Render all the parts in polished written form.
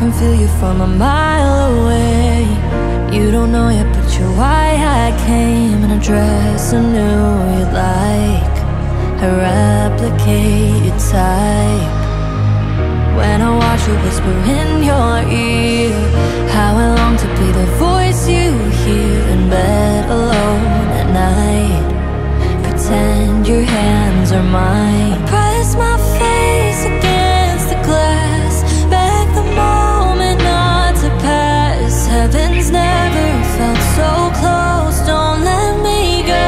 can feel you from a mile away. You don't know yet, but you're why I came in a dress I knew you'd like. I replicate your type. When I watch you whisper in your ear how I long to be the voice you hear in bed alone at night. Pretend your hands are mine. Press my face against the glass, beg the moment not to pass. Heaven's never felt so close, don't let me go.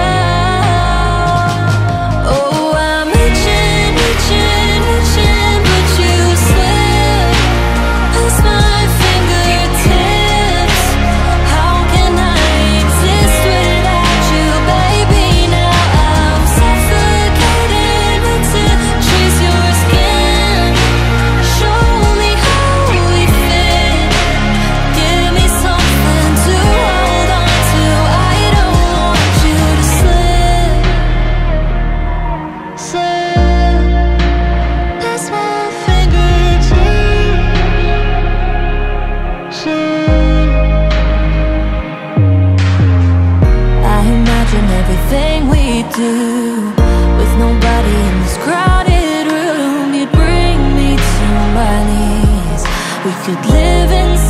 Oh, I'm reaching, reaching, reaching, but you slip past my fingertips. How can I exist without you, baby? Now I'm suffocating to trace your skin. Show me how we fit. Give me something to hold on to. I don't want you to slip, slip past my fingertips. I imagine everything we do with nobody in this crowded room. You'd bring me to my knees. We could live in